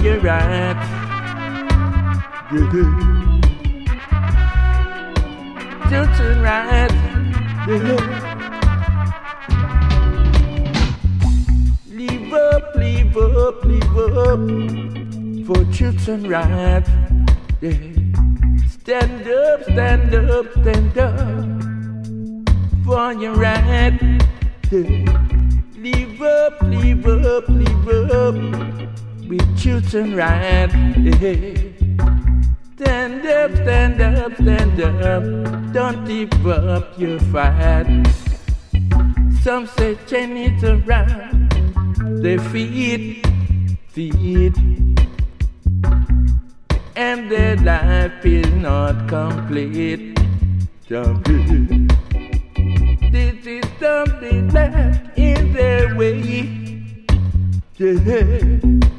your right. Children right. Leave up, leave up, leave up for children right. Stand up, stand up, stand up for your right. Leave up, leave up, leave up with children right. Stand up, stand up, stand up. Don't give up your fight. Some say change it around. They feed, and their life is not complete. This is something that in their way. Yeah.